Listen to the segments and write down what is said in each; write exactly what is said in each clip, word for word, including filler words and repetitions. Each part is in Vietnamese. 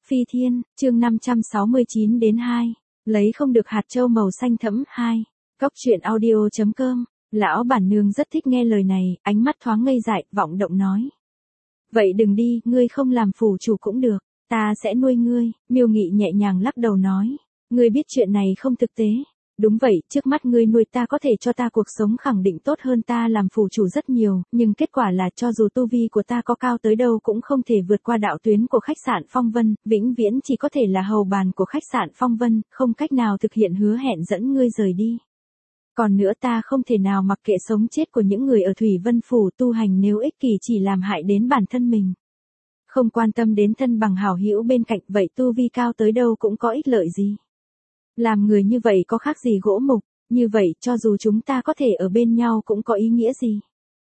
Phi Thiên, chương năm trăm sáu mươi chín đến hai. Lấy không được hạt châu màu xanh thẫm hai. Cốc truyện audio.com. Lão bản nương rất thích nghe lời này, ánh mắt thoáng ngây dại, vọng động nói. Vậy đừng đi, ngươi không làm phủ chủ cũng được, ta sẽ nuôi ngươi. Miêu Nghị nhẹ nhàng lắc đầu nói. Ngươi biết chuyện này không thực tế. Đúng vậy, trước mắt ngươi nuôi ta có thể cho ta cuộc sống khẳng định tốt hơn ta làm phủ chủ rất nhiều, nhưng kết quả là cho dù tu vi của ta có cao tới đâu cũng không thể vượt qua đạo tuyến của khách sạn Phong Vân, vĩnh viễn chỉ có thể là hầu bàn của khách sạn Phong Vân, không cách nào thực hiện hứa hẹn dẫn ngươi rời đi. Còn nữa ta không thể nào mặc kệ sống chết của những người ở Thủy Vân Phủ tu hành nếu ích kỷ chỉ làm hại đến bản thân mình. Không quan tâm đến thân bằng hảo hữu bên cạnh vậy tu vi cao tới đâu cũng có ích lợi gì. Làm người như vậy có khác gì gỗ mục, như vậy cho dù chúng ta có thể ở bên nhau cũng có ý nghĩa gì.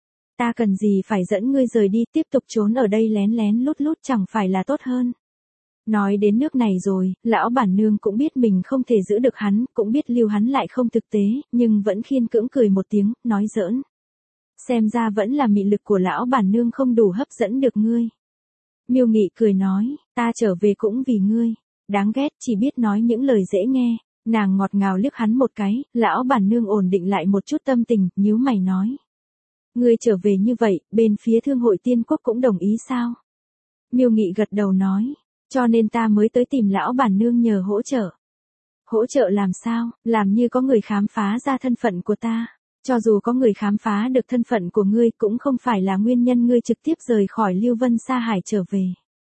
Ta cần gì phải dẫn ngươi rời đi tiếp tục trốn ở đây lén lén lút lút chẳng phải là tốt hơn. Nói đến nước này rồi, lão bản nương cũng biết mình không thể giữ được hắn, cũng biết lưu hắn lại không thực tế, nhưng vẫn khiên cưỡng cười một tiếng, nói giỡn. Xem ra vẫn là mị lực của lão bản nương không đủ hấp dẫn được ngươi. Miêu Nghị cười nói, ta trở về cũng vì ngươi. Đáng ghét chỉ biết nói những lời dễ nghe, nàng ngọt ngào liếc hắn một cái, lão bản nương ổn định lại một chút tâm tình, nhíu mày nói. Ngươi trở về như vậy, bên phía thương hội tiên quốc cũng đồng ý sao? Miêu Nghị gật đầu nói, cho nên ta mới tới tìm lão bản nương nhờ hỗ trợ. Hỗ trợ làm sao, làm như có người khám phá ra thân phận của ta. Cho dù có người khám phá được thân phận của ngươi cũng không phải là nguyên nhân ngươi trực tiếp rời khỏi Lưu Vân Sa Hải trở về.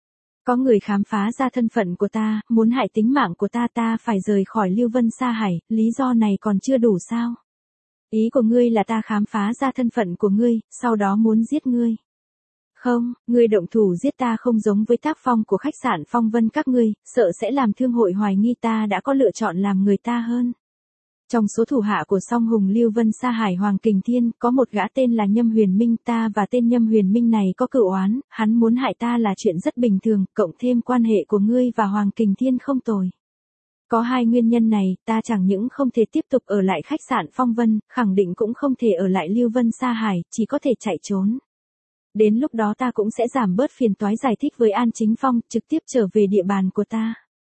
Có người khám phá ra thân phận của ta, muốn hại tính mạng của ta ta phải rời khỏi Lưu Vân Sa Hải, lý do này còn chưa đủ sao? Ý của ngươi là ta khám phá ra thân phận của ngươi, sau đó muốn giết ngươi. Không, ngươi động thủ giết ta không giống với tác phong của khách sạn Phong Vân các ngươi, sợ sẽ làm thương hội hoài nghi ta đã có lựa chọn làm người ta hơn. Trong số thủ hạ của Song Hùng Lưu Vân Sa Hải Hoàng Kình Thiên, có một gã tên là Nhâm Huyền Minh, ta và tên Nhâm Huyền Minh này có cựu oán, hắn muốn hại ta là chuyện rất bình thường, cộng thêm quan hệ của ngươi và Hoàng Kình Thiên không tồi. Có hai nguyên nhân này, ta chẳng những không thể tiếp tục ở lại khách sạn Phong Vân, khẳng định cũng không thể ở lại Lưu Vân Sa Hải, chỉ có thể chạy trốn. Đến lúc đó ta cũng sẽ giảm bớt phiền toái giải thích với An Chính Phong, trực tiếp trở về địa bàn của ta.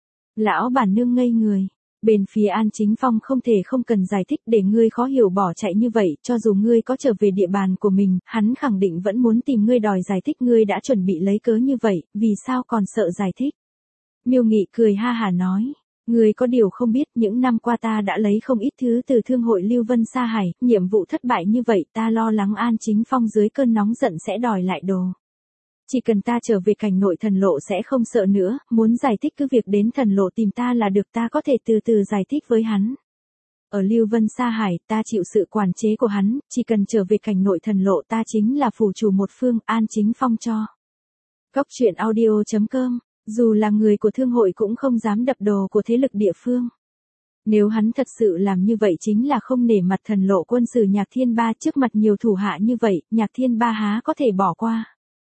Lão bản nương ngây người. Bên phía An Chính Phong không thể không cần giải thích để ngươi khó hiểu bỏ chạy như vậy, cho dù ngươi có trở về địa bàn của mình, hắn khẳng định vẫn muốn tìm ngươi đòi giải thích ngươi đã chuẩn bị lấy cớ như vậy, vì sao còn sợ giải thích. Miêu Nghị cười ha hả nói, ngươi có điều không biết những năm qua ta đã lấy không ít thứ từ thương hội Lưu Vân Sa Hải, nhiệm vụ thất bại như vậy ta lo lắng An Chính Phong dưới cơn nóng giận sẽ đòi lại đồ. Chỉ cần ta trở về cảnh nội thần lộ sẽ không sợ nữa, muốn giải thích cứ việc đến thần lộ tìm ta là được ta có thể từ từ giải thích với hắn. Ở Lưu Vân Sa Hải ta chịu sự quản chế của hắn, chỉ cần trở về cảnh nội thần lộ ta chính là phủ chủ một phương, An Chính Phong cho. Cốc truyện audio.com, dù là người của thương hội cũng không dám đập đồ của thế lực địa phương. Nếu hắn thật sự làm như vậy chính là không nể mặt thần lộ quân sử Nhạc Thiên Ba trước mặt nhiều thủ hạ như vậy, Nhạc Thiên Ba há có thể bỏ qua.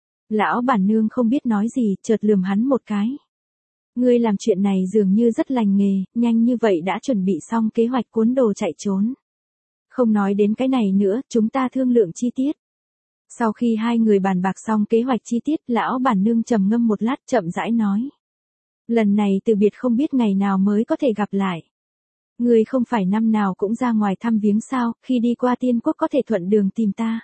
Lão bản nương không biết nói gì, chợt lườm hắn một cái. Ngươi làm chuyện này dường như rất lành nghề, nhanh như vậy đã chuẩn bị xong kế hoạch cuốn đồ chạy trốn. Không nói đến cái này nữa, chúng ta thương lượng chi tiết. Sau khi hai người bàn bạc xong kế hoạch chi tiết, lão bản nương trầm ngâm một lát chậm rãi nói. Lần này từ biệt không biết ngày nào mới có thể gặp lại. Ngươi không phải năm nào cũng ra ngoài thăm viếng sao, khi đi qua tiên quốc có thể thuận đường tìm ta.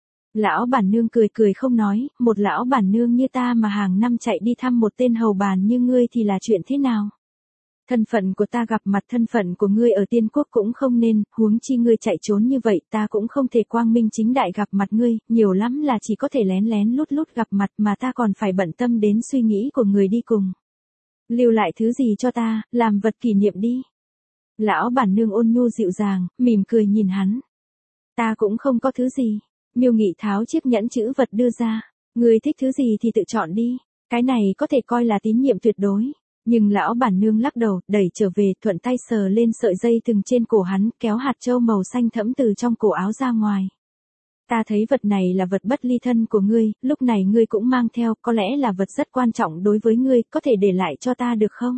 Lão bản nương cười cười không nói, một lão bản nương như ta mà hàng năm chạy đi thăm một tên hầu bàn như ngươi thì là chuyện thế nào? Thân phận của ta gặp mặt thân phận của ngươi ở tiên quốc cũng không nên, huống chi ngươi chạy trốn như vậy ta cũng không thể quang minh chính đại gặp mặt ngươi, nhiều lắm là chỉ có thể lén lén lút lút gặp mặt mà ta còn phải bận tâm đến suy nghĩ của người đi cùng. Lưu lại thứ gì cho ta, làm vật kỷ niệm đi. Lão bản nương ôn nhu dịu dàng, mỉm cười nhìn hắn. Ta cũng không có thứ gì. Miêu Nghị tháo chiếc nhẫn chữ vật đưa ra, ngươi thích thứ gì thì tự chọn đi, cái này có thể coi là tín nhiệm tuyệt đối. Nhưng lão bản nương lắc đầu, đẩy trở về, thuận tay sờ lên sợi dây thừng trên cổ hắn, kéo hạt châu màu xanh thẫm từ trong cổ áo ra ngoài. Ta thấy vật này là vật bất ly thân của ngươi, lúc này ngươi cũng mang theo, có lẽ là vật rất quan trọng đối với ngươi, có thể để lại cho ta được không?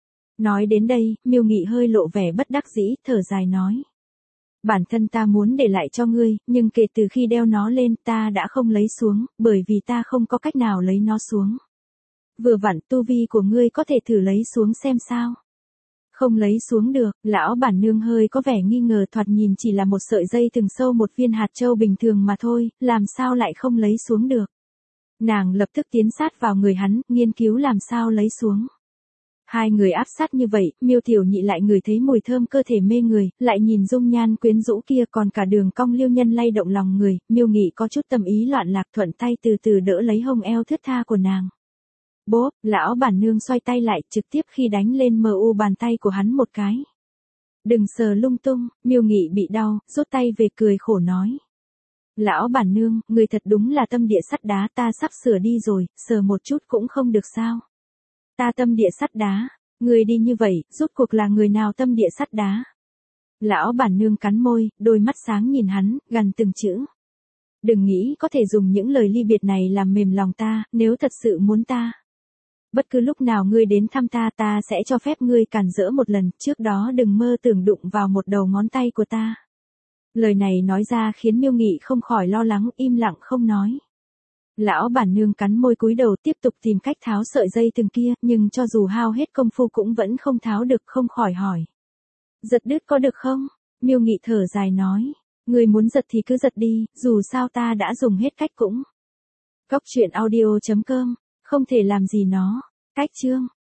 Nói đến đây, Miêu Nghị hơi lộ vẻ bất đắc dĩ, thở dài nói. Bản thân ta muốn để lại cho ngươi, nhưng kể từ khi đeo nó lên ta đã không lấy xuống, bởi vì ta không có cách nào lấy nó xuống. Vừa vặn tu vi của ngươi có thể thử lấy xuống xem sao. Không lấy xuống được, lão bản nương hơi có vẻ nghi ngờ, thoạt nhìn chỉ là một sợi dây thừng sâu một viên hạt châu bình thường mà thôi, làm sao lại không lấy xuống được. Nàng lập tức tiến sát vào người hắn, nghiên cứu làm sao lấy xuống. Hai người áp sát như vậy, Miêu Tiểu Nhị lại ngửi thấy mùi thơm cơ thể mê người, lại nhìn dung nhan quyến rũ kia, còn cả đường cong liêu nhân lay động lòng người, Miêu Nghị có chút tâm ý loạn lạc, thuận tay từ từ đỡ lấy hông eo thướt tha của nàng. Bốp, lão bản nương xoay tay lại, trực tiếp khi đánh lên mờ u bàn tay của hắn một cái. Đừng sờ lung tung, Miêu Nghị bị đau, rút tay về cười khổ nói. Lão bản nương, người thật đúng là tâm địa sắt đá, ta sắp sửa đi rồi, sờ một chút cũng không được sao. Ta tâm địa sắt đá, người đi như vậy, rốt cuộc là người nào tâm địa sắt đá. Lão bản nương cắn môi, đôi mắt sáng nhìn hắn, gằn từng chữ. Đừng nghĩ có thể dùng những lời ly biệt này làm mềm lòng ta, nếu thật sự muốn ta. Bất cứ lúc nào ngươi đến thăm ta, ta sẽ cho phép ngươi cản rỡ một lần, trước đó đừng mơ tưởng đụng vào một đầu ngón tay của ta. Lời này nói ra khiến Miêu Nghị không khỏi lo lắng, im lặng không nói. Lão bản nương cắn môi cúi đầu tiếp tục tìm cách tháo sợi dây thừng kia, nhưng cho dù hao hết công phu cũng vẫn không tháo được, không khỏi hỏi. Giật đứt có được không? Miêu Nghị thở dài nói. Người muốn giật thì cứ giật đi, dù sao ta đã dùng hết cách cũng. Cóc truyện audio chấm com, không thể làm gì nó. Cách chương.